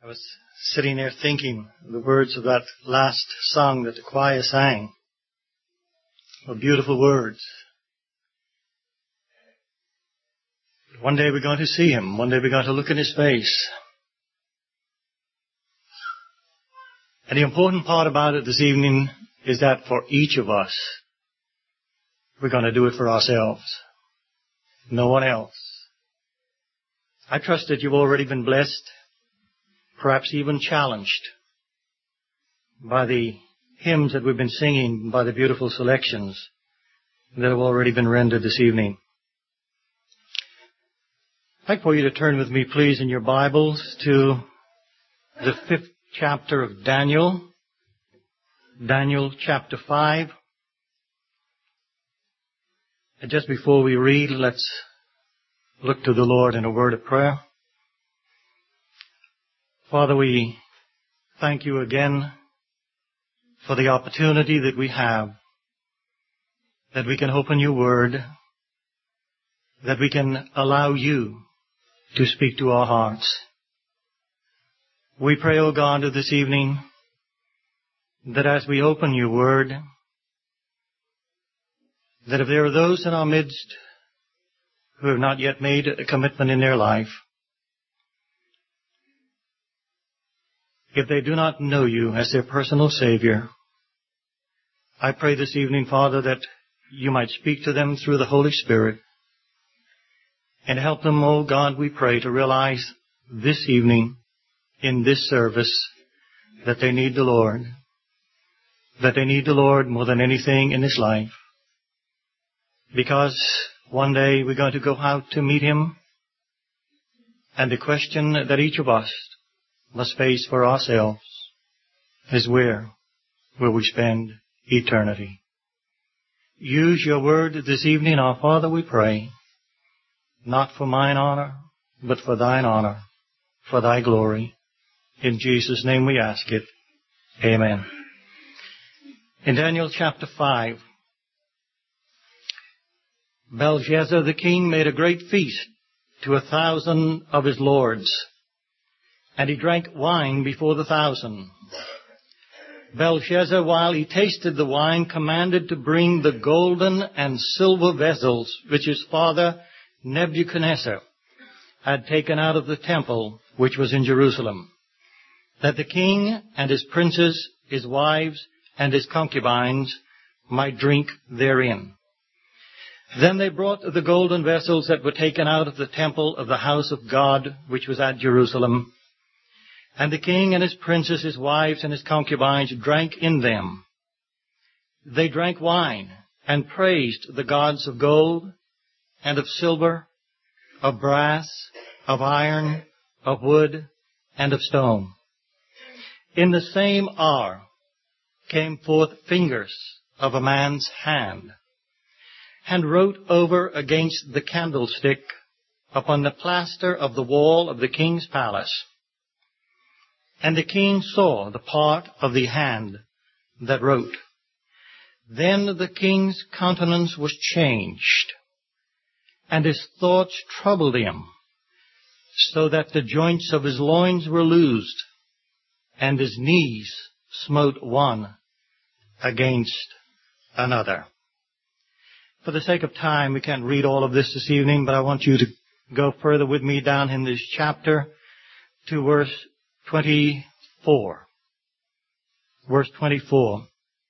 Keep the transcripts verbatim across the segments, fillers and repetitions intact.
I was sitting there thinking the words of that last song that the choir sang. Were beautiful words. One day we're going to see Him. One day we're going to look in His face. And the important part about it this evening is that for each of us, we're going to do it for ourselves. No one else. I trust that you've already been blessed, perhaps even challenged by the hymns that we've been singing, by the beautiful selections that have already been rendered this evening. I'd like for you to turn with me, please, in your Bibles to the fifth chapter of Daniel, Daniel chapter five. And just before we read, let's look to the Lord in a word of prayer. Father, we thank you again for the opportunity that we have, that we can open your word, that we can allow you to speak to our hearts. We pray, O God, this evening, that as we open your word, that if there are those in our midst who have not yet made a commitment in their life, if they do not know you as their personal Savior, I pray this evening, Father, that you might speak to them through the Holy Spirit and help them, oh God, we pray, to realize this evening in this service that they need the Lord, that they need the Lord more than anything in this life, because one day we're going to go out to meet Him, and the question that each of us must face for ourselves is, where will we spend eternity? Use your word this evening, our Father, we pray, not for mine honor, but for thine honor, for thy glory. In Jesus' name we ask it. Amen. In Daniel chapter five, Belshazzar the king made a great feast to a thousand of his lords, and he drank wine before the thousand. Belshazzar, while he tasted the wine, commanded to bring the golden and silver vessels which his father Nebuchadnezzar had taken out of the temple which was in Jerusalem, that the king and his princes, his wives, and his concubines might drink therein. Then they brought the golden vessels that were taken out of the temple of the house of God which was at Jerusalem, and the king and his princes, his wives, and his concubines drank in them. They drank wine and praised the gods of gold and of silver, of brass, of iron, of wood, and of stone. In the same hour came forth fingers of a man's hand, and wrote over against the candlestick upon the plaster of the wall of the king's palace. And the king saw the part of the hand that wrote. Then the king's countenance was changed, and his thoughts troubled him, so that the joints of his loins were loosed, and his knees smote one against another. For the sake of time, we can't read all of this this evening, but I want you to go further with me down in this chapter to verse twenty-four. Verse twenty-four.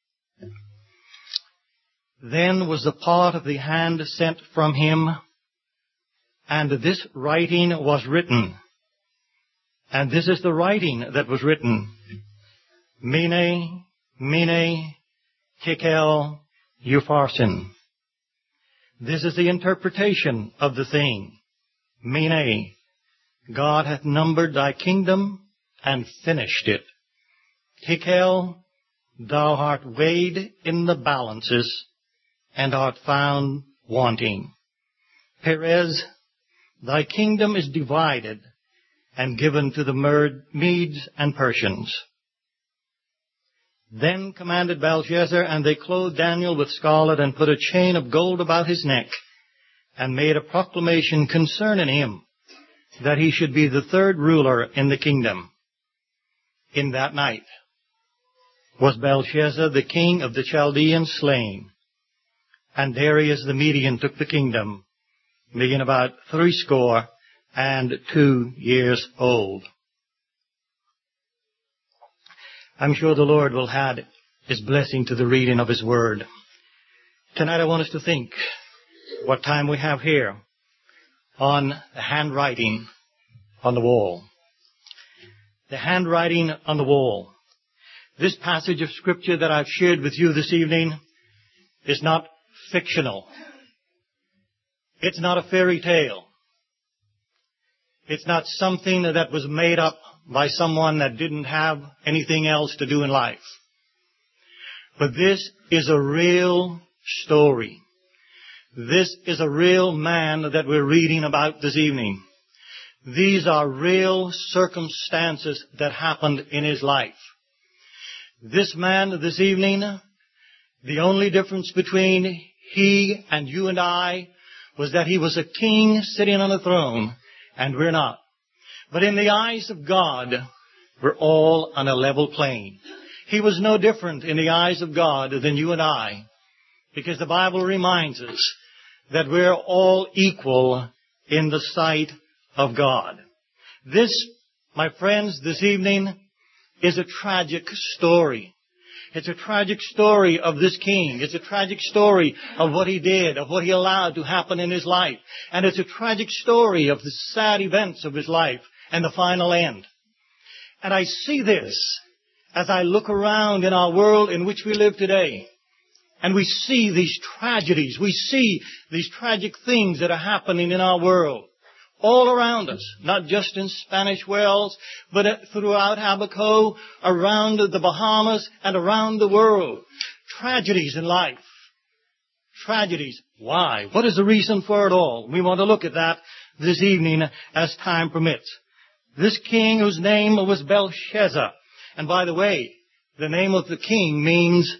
Then was the part of the hand sent from him, and this writing was written. And this is the writing that was written. Mene, Mene, Tekel, Upharsin. This is the interpretation of the thing. Mene, God hath numbered thy kingdom and finished it. Tekel, thou art weighed in the balances and art found wanting. Perez, thy kingdom is divided and given to the Medes and Persians. Then commanded Belshazzar, and they clothed Daniel with scarlet and put a chain of gold about his neck and made a proclamation concerning him, that he should be the third ruler in the kingdom. in that night was Belshazzar, the king of the Chaldeans, slain. And Darius the Median took the kingdom, being about threescore and two years old. I'm sure the Lord will add His blessing to the reading of His Word. Tonight I want us to think what time we have here on the handwriting on the wall. The handwriting on the wall. This passage of Scripture that I've shared with you this evening is not fictional. It's not a fairy tale. It's not something that was made up by someone that didn't have anything else to do in life. But this is a real story. This is a real man that we're reading about this evening. These are real circumstances that happened in his life. This man this evening, the only difference between he and you and I was that he was a king sitting on a throne, and we're not. But in the eyes of God, we're all on a level plane. He was no different in the eyes of God than you and I, because the Bible reminds us that we're all equal in the sight of God. This, my friends, this evening is a tragic story. It's a tragic story of this king. It's a tragic story of what he did, of what he allowed to happen in his life. And it's a tragic story of the sad events of his life and the final end. And I see this as I look around in our world in which we live today. And we see these tragedies. We see these tragic things that are happening in our world. All around us, not just in Spanish Wells, but throughout Abaco, around the Bahamas, and around the world. Tragedies in life. Tragedies. Why? What is the reason for it all? We want to look at that this evening as time permits. This king whose name was Belshazzar. And by the way, the name of the king means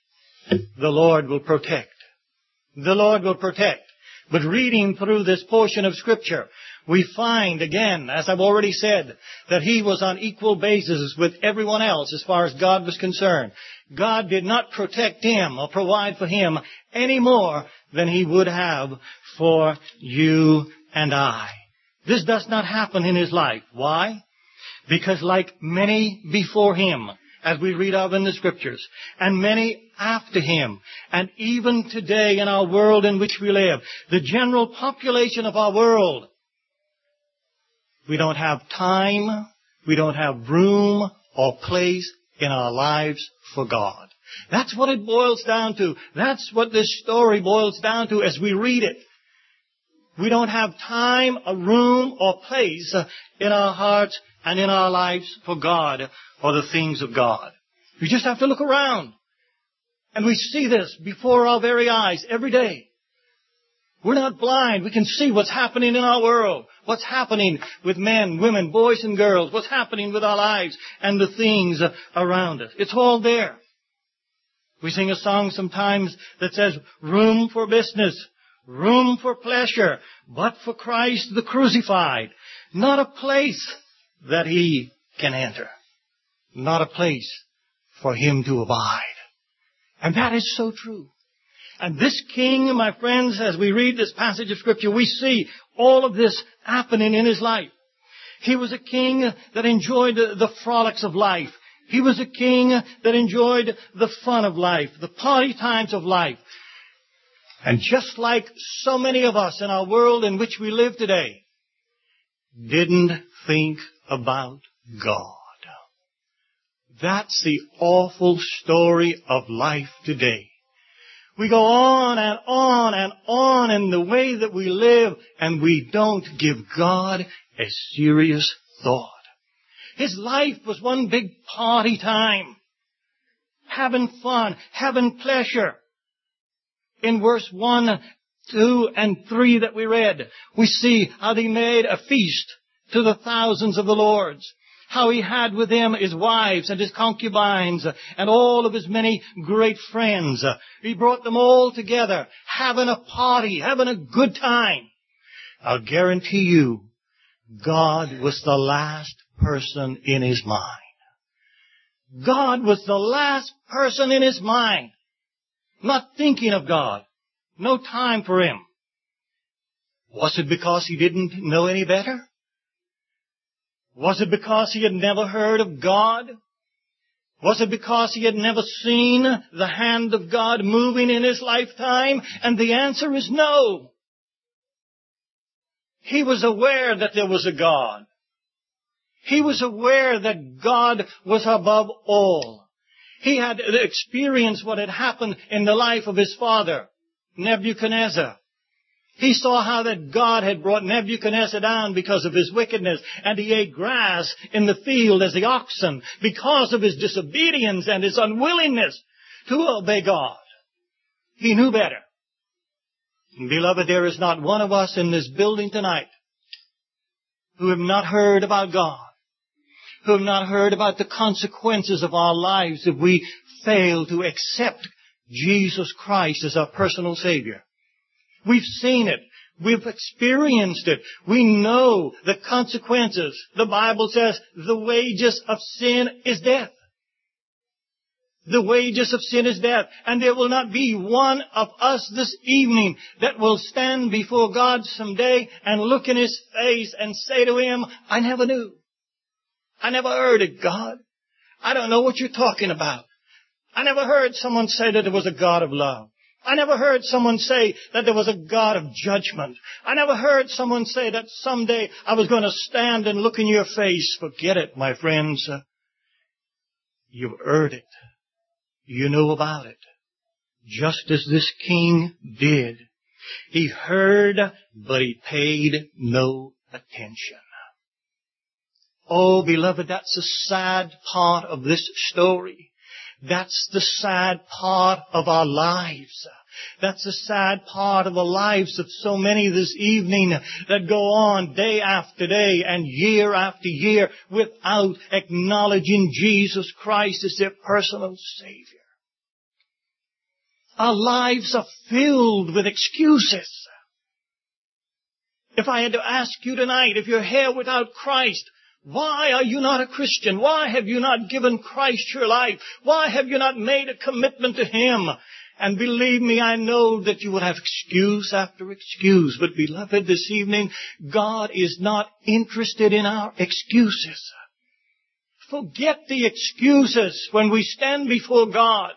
the Lord will protect. The Lord will protect. But reading through this portion of Scripture, we find again, as I've already said, that he was on equal basis with everyone else as far as God was concerned. God did not protect him or provide for him any more than he would have for you and I. This does not happen in his life. Why? Because like many before him, as we read of in the Scriptures, and many after him, and even today in our world in which we live, the general population of our world, we don't have time, we don't have room or place in our lives for God. That's what it boils down to. That's what this story boils down to as we read it. We don't have time, a room, or place in our hearts and in our lives for God or the things of God. We just have to look around. And we see this before our very eyes every day. We're not blind. We can see what's happening in our world. What's happening with men, women, boys and girls. What's happening with our lives and the things around us. It's all there. We sing a song sometimes that says, room for business, room for pleasure, but for Christ the crucified. Not a place that he can enter. Not a place for him to abide. And that is so true. And this king, my friends, as we read this passage of Scripture, we see all of this happening in his life. He was a king that enjoyed the frolics of life. He was a king that enjoyed the fun of life, the party times of life. And just like so many of us in our world in which we live today, didn't think about God. That's the awful story of life today. We go on and on and on in the way that we live, and we don't give God a serious thought. His life was one big party time. Having fun, having pleasure. In verse one, two, and three that we read, we see how he made a feast to the thousands of the lords. How he had with him his wives and his concubines and all of his many great friends. He brought them all together, having a party, having a good time. I'll guarantee you, God was the last person in his mind. God was the last person in his mind. Not thinking of God. No time for him. Was it because he didn't know any better? Was it because he had never heard of God? Was it because he had never seen the hand of God moving in his lifetime? And the answer is no. He was aware that there was a God. He was aware that God was above all. He had experienced what had happened in the life of his father, Nebuchadnezzar. He saw how that God had brought Nebuchadnezzar down because of his wickedness, and he ate grass in the field as the oxen because of his disobedience and his unwillingness to obey God. He knew better. Beloved, there is not one of us in this building tonight who have not heard about God, who have not heard about the consequences of our lives if we fail to accept Jesus Christ as our personal Savior. We've seen it. We've experienced it. We know the consequences. The Bible says the wages of sin is death. The wages of sin is death. And there will not be one of us this evening that will stand before God someday and look in his face and say to him, I never knew. I never heard it, God. I don't know what you're talking about. I never heard someone say that there was a God of love. I never heard someone say that there was a God of judgment. I never heard someone say that someday I was going to stand and look in your face. Forget it, my friends. You've heard it. You know about it. Just as this king did. He heard, but he paid no attention. Oh, beloved, that's the sad part of this story. That's the sad part of our lives. That's the sad part of the lives of so many this evening that go on day after day and year after year without acknowledging Jesus Christ as their personal Savior. Our lives are filled with excuses. If I had to ask you tonight, if you're here without Christ, why are you not a Christian? Why have you not given Christ your life? Why have you not made a commitment to Him? And believe me, I know that you would have excuse after excuse. But beloved, this evening, God is not interested in our excuses. Forget the excuses when we stand before God.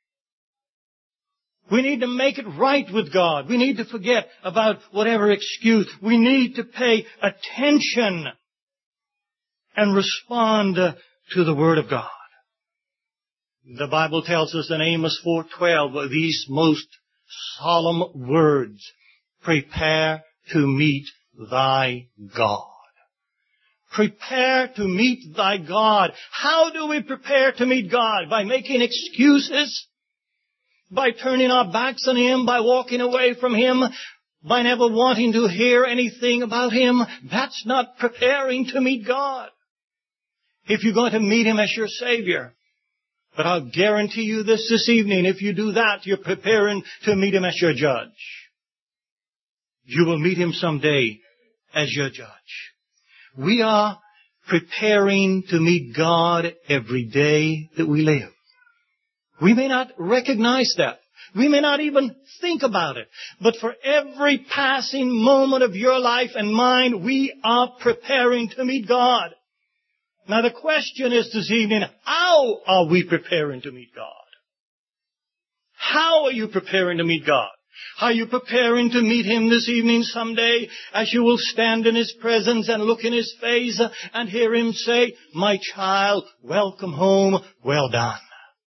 We need to make it right with God. We need to forget about whatever excuse. We need to pay attention and respond to the Word of God. The Bible tells us in Amos four twelve these most solemn words. Prepare to meet thy God. Prepare to meet thy God. How do we prepare to meet God? By making excuses? By turning our backs on Him? By walking away from Him? By never wanting to hear anything about Him? That's not preparing to meet God. If you're going to meet Him as your Savior. But I'll guarantee you this this evening, if you do that, you're preparing to meet Him as your judge. You will meet Him someday as your judge. We are preparing to meet God every day that we live. We may not recognize that. We may not even think about it. But for every passing moment of your life and mine, we are preparing to meet God. Now the question is this evening, how are we preparing to meet God? How are you preparing to meet God? Are you preparing to meet Him this evening someday as you will stand in His presence and look in His face and hear Him say, my child, welcome home, well done.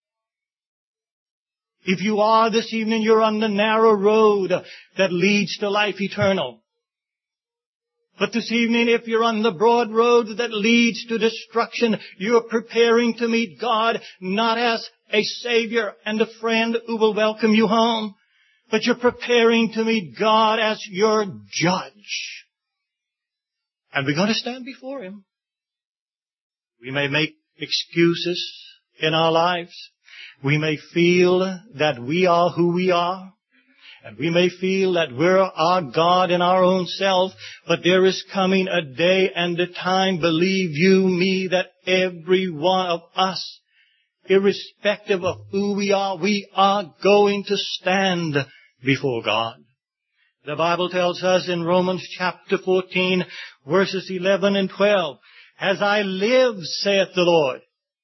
If you are this evening, you're on the narrow road that leads to life eternal. But this evening, if you're on the broad road that leads to destruction, you're preparing to meet God not as a Savior and a friend who will welcome you home, but you're preparing to meet God as your judge. And we're going to stand before Him. We may make excuses in our lives. We may feel that we are who we are. And we may feel that we're our God in our own self, but there is coming a day and a time, believe you me, that every one of us irrespective of who we are, we are going to stand before God. The Bible tells us in Romans chapter fourteen, verses eleven and twelve, "As I live, saith the Lord,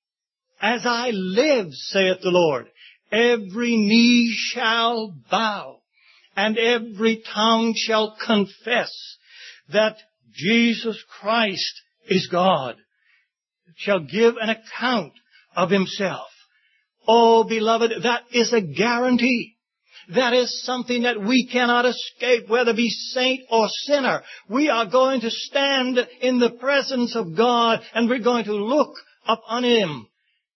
as I live, saith the Lord, every knee shall bow, and every tongue shall confess that Jesus Christ is God, shall give an account of himself." Oh, beloved, that is a guarantee. That is something that we cannot escape, whether be saint or sinner. We are going to stand in the presence of God, and we're going to look upon him.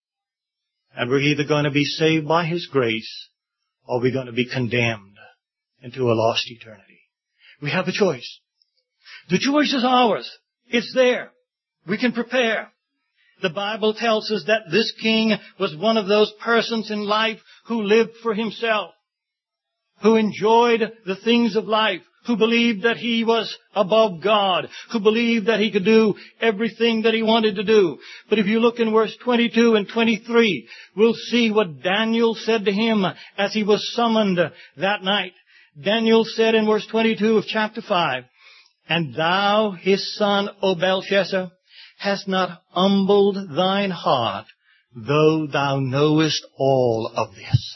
And we're either going to be saved by his grace, or we're going to be condemned into a lost eternity. We have a choice. The choice is ours. It's there. We can prepare. The Bible tells us that this king was one of those persons in life who lived for himself, who enjoyed the things of life, who believed that he was above God, who believed that he could do everything that he wanted to do. But if you look in verse twenty-two and twenty-three, we'll see what Daniel said to him as he was summoned that night. Daniel said in verse twenty-two of chapter five, "And thou, his son, O Belshazzar, hast not humbled thine heart, though thou knowest all of this."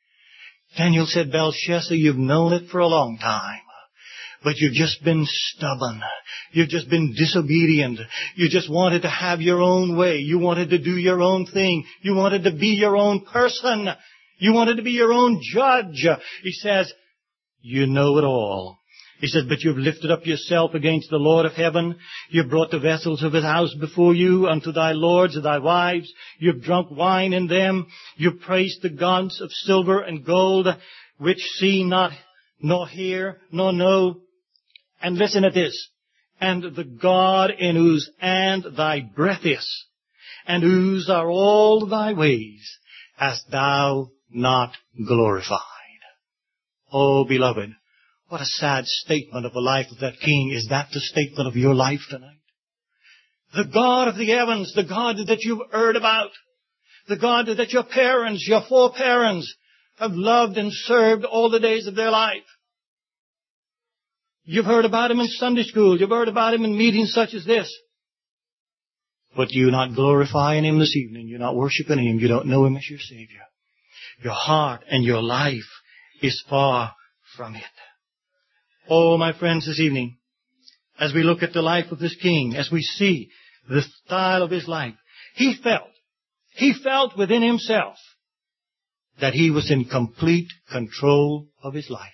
Daniel said, "Belshazzar, you've known it for a long time, but you've just been stubborn. You've just been disobedient. You just wanted to have your own way. You wanted to do your own thing. You wanted to be your own person. You wanted to be your own judge." He says, "You know it all." He says, "But you've lifted up yourself against the Lord of heaven. You've brought the vessels of his house before you unto thy lords and thy wives. You've drunk wine in them. You've praised the gods of silver and gold, which see not, nor hear, nor know." And listen at this. "And the God in whose hand thy breath is, and whose are all thy ways, hast thou not glorified." Oh, beloved, what a sad statement of the life of that king. Is that the statement of your life tonight? The God of the heavens, the God that you've heard about, the God that your parents, your foreparents have loved and served all the days of their life. You've heard about him in Sunday school. You've heard about him in meetings such as this. But you're not glorifying him this evening. You're not worshiping him. You don't know him as your Savior. Your heart and your life is far from it. Oh, my friends, this evening, as we look at the life of this king, as we see the style of his life, he felt, he felt within himself that he was in complete control of his life.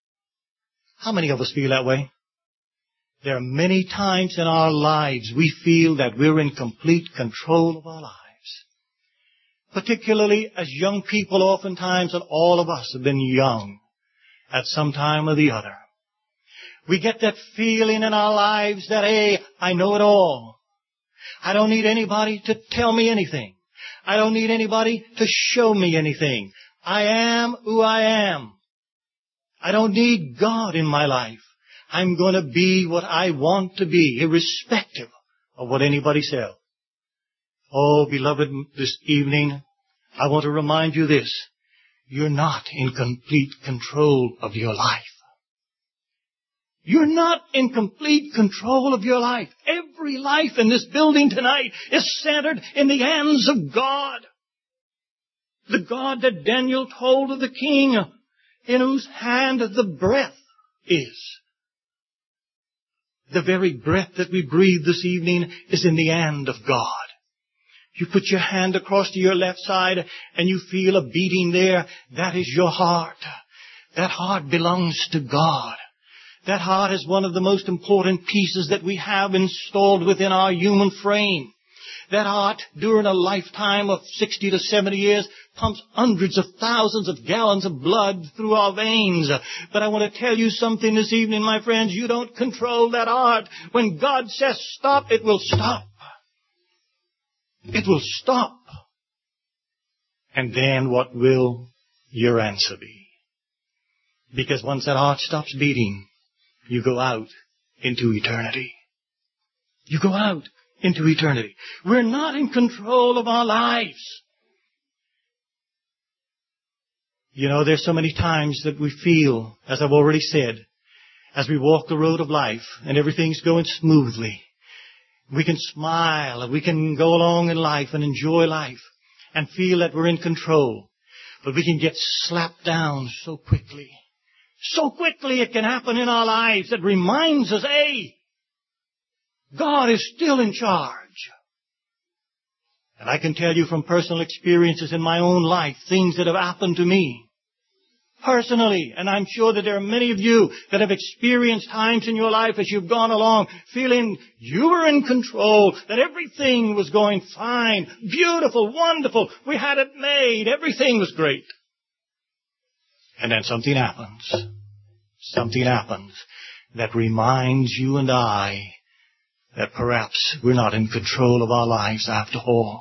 How many of us feel that way? There are many times in our lives we feel that we're in complete control of our lives. Particularly as young people, oftentimes, and all of us have been young at some time or the other. We get that feeling in our lives that, hey, I know it all. I don't need anybody to tell me anything. I don't need anybody to show me anything. I am who I am. I don't need God in my life. I'm going to be what I want to be, irrespective of what anybody says. Oh, beloved, this evening, I want to remind you this. You're not in complete control of your life. You're not in complete control of your life. Every life in this building tonight is centered in the hands of God. The God that Daniel told of the king, in whose hand the breath is. The very breath that we breathe this evening is in the hand of God. You put your hand across to your left side and you feel a beating there. That is your heart. That heart belongs to God. That heart is one of the most important pieces that we have installed within our human frame. That heart, during a lifetime of sixty to seventy years, pumps hundreds of thousands of gallons of blood through our veins. But I want to tell you something this evening, my friends. You don't control that heart. When God says stop, it will stop. It will stop. And then what will your answer be? Because once that heart stops beating, you go out into eternity. You go out into eternity. We're not in control of our lives. You know, there's so many times that we feel, as I've already said, as we walk the road of life and everything's going smoothly, we can smile and we can go along in life and enjoy life and feel that we're in control. But we can get slapped down so quickly. So quickly it can happen in our lives that reminds us, hey, God is still in charge. And I can tell you from personal experiences in my own life, things that have happened to me personally. And I'm sure that there are many of you that have experienced times in your life as you've gone along feeling you were in control, that everything was going fine, beautiful, wonderful. We had it made. Everything was great. And then something happens. Something happens that reminds you and I that perhaps we're not in control of our lives after all.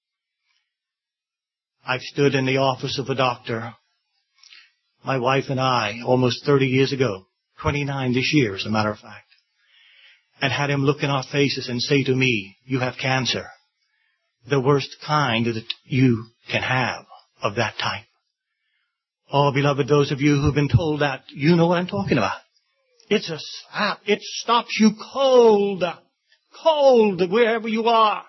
I've stood in the office of a doctor, my wife and I, almost thirty years ago, twenty-nine this year as a matter of fact, and had him look in our faces and say to me, you have cancer, the worst kind that you can have of that type. Oh, beloved, those of you who've been told that, you know what I'm talking about. It's a slap. It stops you cold, cold wherever you are.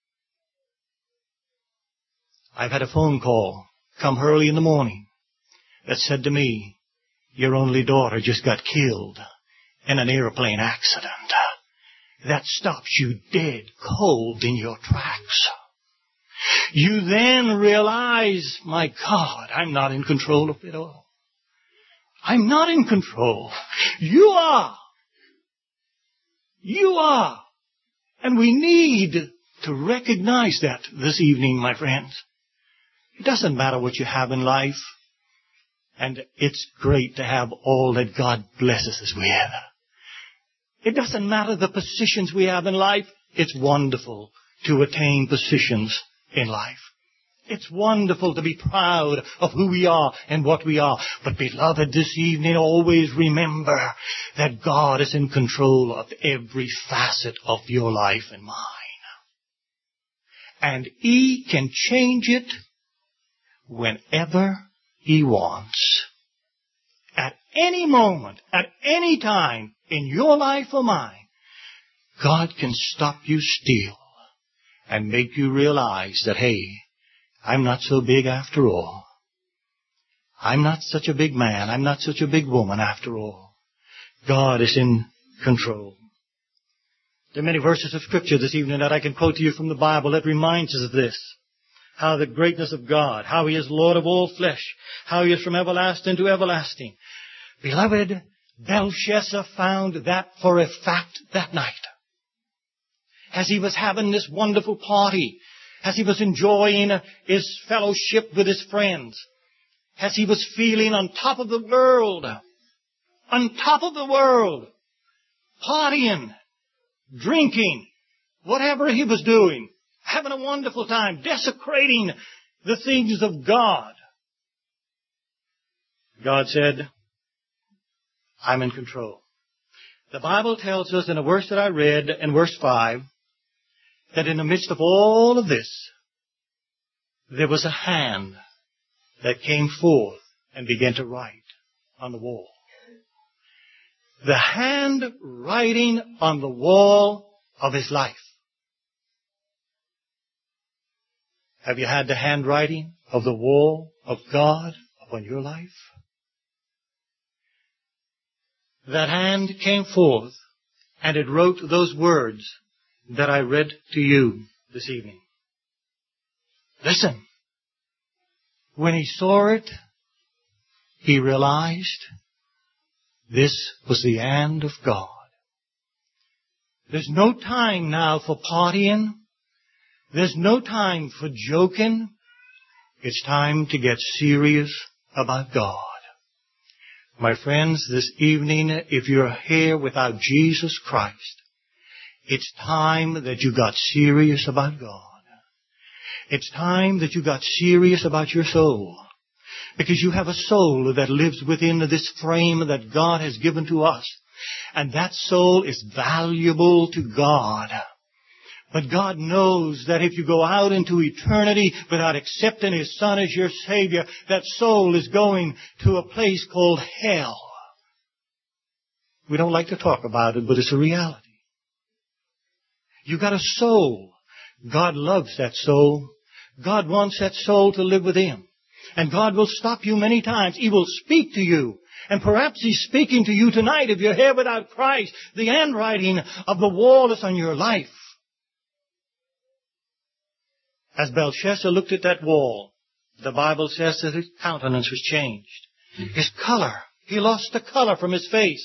I've had a phone call come early in the morning that said to me, your only daughter just got killed in an airplane accident. That stops you dead cold in your tracks. You then realize, my God, I'm not in control of it all. I'm not in control. You are. You are. And we need to recognize that this evening, my friends. It doesn't matter what you have in life. And it's great to have all that God blesses us with. It doesn't matter the positions we have in life. It's wonderful to attain positions in life. It's wonderful to be proud of who we are and what we are. But beloved, this evening always remember that God is in control of every facet of your life and mine. And He can change it whenever He wants. At any moment, at any time in your life or mine, God can stop you still and make you realize that, hey, I'm not so big after all. I'm not such a big man. I'm not such a big woman after all. God is in control. There are many verses of Scripture this evening that I can quote to you from the Bible that reminds us of this. How the greatness of God, how He is Lord of all flesh, how He is from everlasting to everlasting. Beloved, Belshazzar found that for a fact that night. As he was having this wonderful party, as he was enjoying his fellowship with his friends, as he was feeling on top of the world, on top of the world, partying, drinking, whatever he was doing, having a wonderful time, desecrating the things of God. God said, I'm in control. The Bible tells us in a verse that I read in verse five, that in the midst of all of this, there was a hand that came forth and began to write on the wall. The hand writing on the wall of his life. Have you had the handwriting of the wall of God upon your life? That hand came forth and it wrote those words that I read to you this evening. Listen. When he saw it, he realized this was the hand of God. There's no time now for partying. There's no time for joking. It's time to get serious about God. My friends, this evening, if you're here without Jesus Christ, it's time that you got serious about God. It's time that you got serious about your soul. Because you have a soul that lives within this frame that God has given to us. And that soul is valuable to God. But God knows that if you go out into eternity without accepting His Son as your Savior, that soul is going to a place called hell. We don't like to talk about it, but it's a reality. You got a soul. God loves that soul. God wants that soul to live with Him. And God will stop you many times. He will speak to you. And perhaps He's speaking to you tonight if you're here without Christ. The handwriting of the wall is on your life. As Belshazzar looked at that wall, the Bible says that his countenance was changed. His color. He lost the color from his face.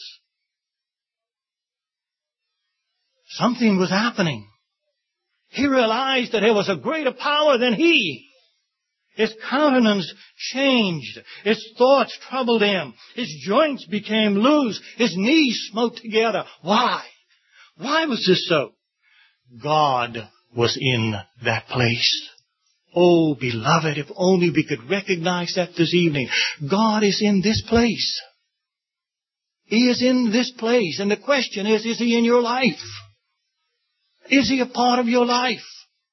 Something was happening. He realized that there was a greater power than he. His countenance changed. His thoughts troubled him. His joints became loose. His knees smote together. Why? Why was this so? God was in that place. Oh, beloved, if only we could recognize that this evening. God is in this place. He is in this place. And the question is, is He in your life? Is He a part of your life?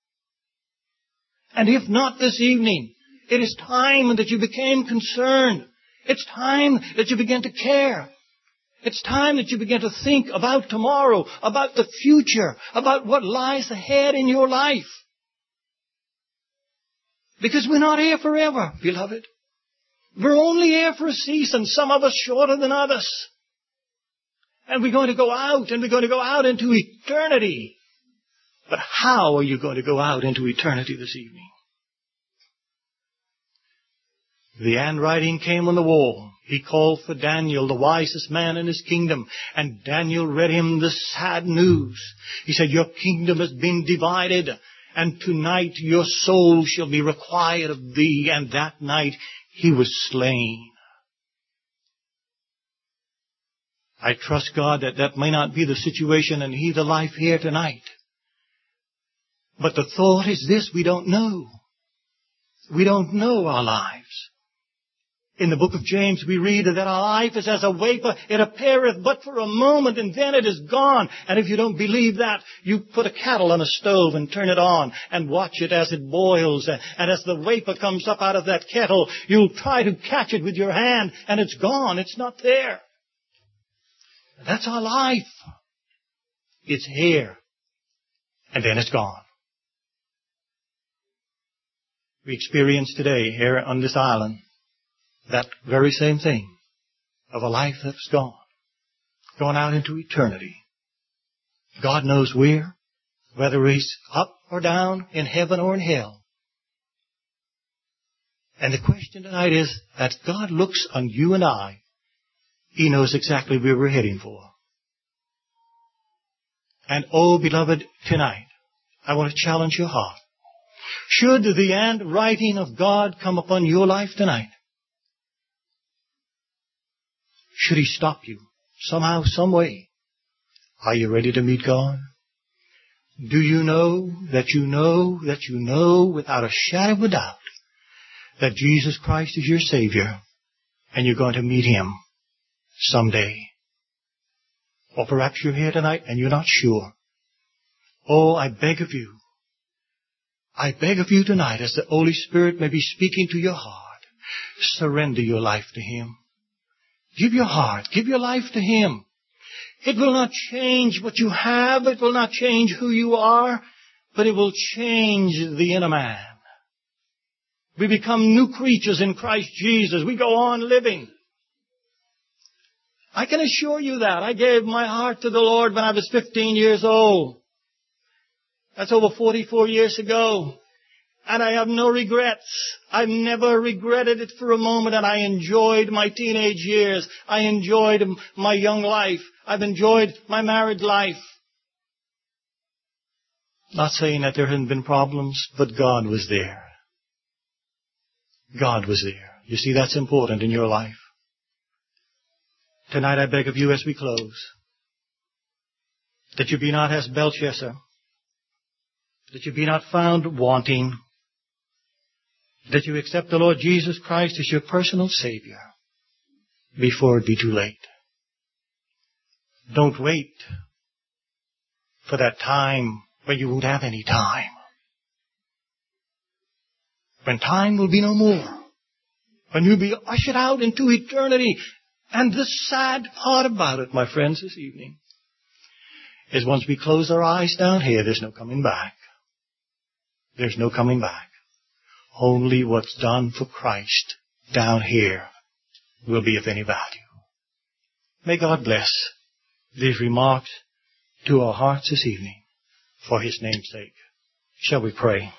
And if not this evening, it is time that you became concerned. It's time that you begin to care. It's time that you begin to think about tomorrow, about the future, about what lies ahead in your life. Because we're not here forever, beloved. We're only here for a season, some of us shorter than others. And we're going to go out, and we're going to go out into eternity. But how are you going to go out into eternity this evening? The handwriting came on the wall. He called for Daniel, the wisest man in his kingdom, and Daniel read him the sad news. He said, your kingdom has been divided, and tonight your soul shall be required of thee. And that night he was slain. I trust God that that may not be the situation and He the life here tonight. But the thought is this, we don't know. We don't know our lives. In the book of James, we read that our life is as a vapor. It appeareth but for a moment, and then it is gone. And if you don't believe that, you put a kettle on a stove and turn it on and watch it as it boils. And as the vapor comes up out of that kettle, you'll try to catch it with your hand, and it's gone. It's not there. That's our life. It's here, and then it's gone. We experience today here on this island that very same thing of a life that's gone, gone out into eternity. God knows where, whether He's up or down, in heaven or in hell. And the question tonight is that God looks on you and I. He knows exactly where we're heading for. And oh, beloved, tonight, I want to challenge your heart. Should the handwriting of God come upon your life tonight, should He stop you somehow, some way, are you ready to meet God? Do you know that you know that you know without a shadow of a doubt that Jesus Christ is your Savior and you're going to meet Him someday? Or perhaps you're here tonight and you're not sure. Oh, I beg of you, I beg of you tonight, as the Holy Spirit may be speaking to your heart, surrender your life to Him. Give your heart, give your life to Him. It will not change what you have, it will not change who you are, but it will change the inner man. We become new creatures in Christ Jesus. We go on living. I can assure you that. I gave my heart to the Lord when I was fifteen years old. That's over forty-four years ago. And I have no regrets. I've never regretted it for a moment. And I enjoyed my teenage years. I enjoyed my young life. I've enjoyed my married life. Not saying that there hadn't been problems, but God was there. God was there. You see, that's important in your life. Tonight I beg of you as we close, that you be not as Belshazzar, that you be not found wanting, that you accept the Lord Jesus Christ as your personal Savior before it be too late. Don't wait for that time when you won't have any time. When time will be no more. When you'll be ushered out into eternity. And the sad part about it, my friends, this evening, is once we close our eyes down here, there's no coming back. There's no coming back. Only what's done for Christ down here will be of any value. May God bless these remarks to our hearts this evening for His name's sake. Shall we pray?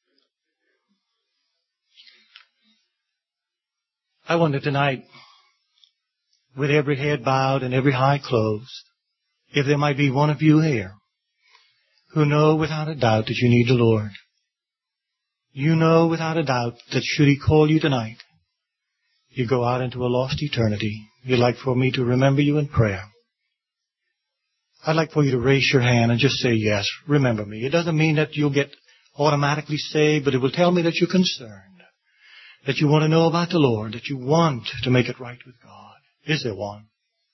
I wonder tonight, with every head bowed and every eye closed, if there might be one of you here who know without a doubt that you need the Lord. You know without a doubt that should He call you tonight, you go out into a lost eternity. You'd like for me to remember you in prayer. I'd like for you to raise your hand and just say, yes, remember me. It doesn't mean that you'll get automatically saved, but it will tell me that you're concerned, that you want to know about the Lord, that you want to make it right with God. Is there one?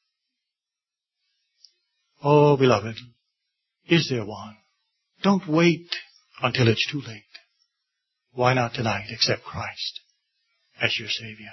Oh, beloved, is there one? Don't wait until it's too late. Why not tonight accept Christ as your Savior?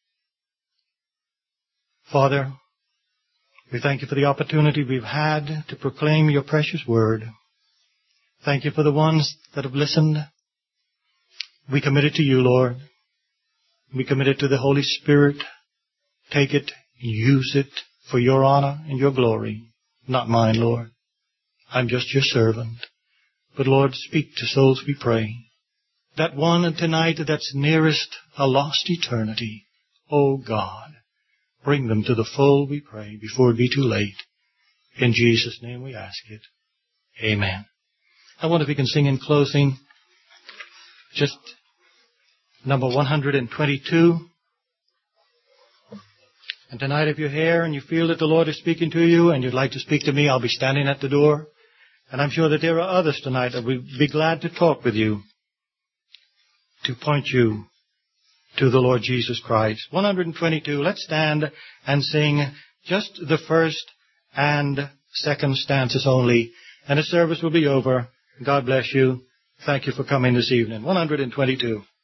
Father, we thank you for the opportunity we've had to proclaim your precious word. Thank you for the ones that have listened. We commit it to you, Lord. We commit it to the Holy Spirit. Take it, use it for your honor and your glory. Not mine, Lord. I'm just your servant. But Lord, speak to souls, we pray. That one tonight that's nearest a lost eternity. Oh God, bring them to the fold, we pray, before it be too late. In Jesus' name we ask it. Amen. I wonder if we can sing in closing just number one hundred twenty-two. And tonight, if you're here and you feel that the Lord is speaking to you and you'd like to speak to me, I'll be standing at the door. And I'm sure that there are others tonight that would be glad to talk with you, to point you to the Lord Jesus Christ. one hundred twenty-two. Let's stand and sing just the first and second stanzas only. And the service will be over. God bless you. Thank you for coming this evening. one hundred twenty-two.